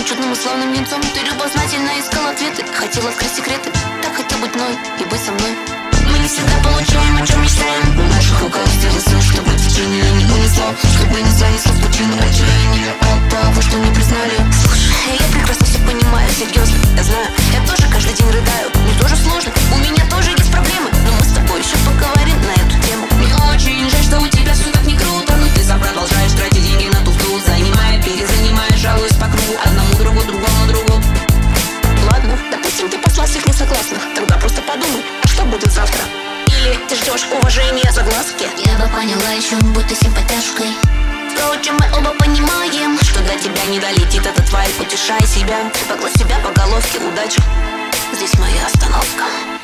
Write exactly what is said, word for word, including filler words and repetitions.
чудным и славным юнцом. Ты любознательно искал ответы, хотел открыть секреты. Так хотел быть мной и быть со мной. Мы не всегда получаем, о чем мечтаем. В наших руках сделать все, чтобы течение не унесло, чтобы не занесло в пучину отчаяния от того, что не признали. Слушай, я прекрасно все понимаю, серьезно, я знаю. Я тоже каждый день рыдаю, мне тоже сложно. У меня тоже есть проблемы, но мы с тобой еще поговорим на эту тему. Мне очень жаль, что у тебя все так не круто, но ты сам продолжаешь тратить деньги на туфту, занимая, перезанимая, жалуясь по кругу. Одному другу, другому другу. Ладно, допустим, ты послал всех несогласных. Тогда просто подумай, а что будет завтра? Или ты ждешь уважения, согласки? Я бы поняла еще, будь ты симпатяшкой. Впрочем, мы оба понимаем, что до тебя не долетит этот вайп. Утешай себя, погладь себя по головке, удачи. Здесь моя остановка.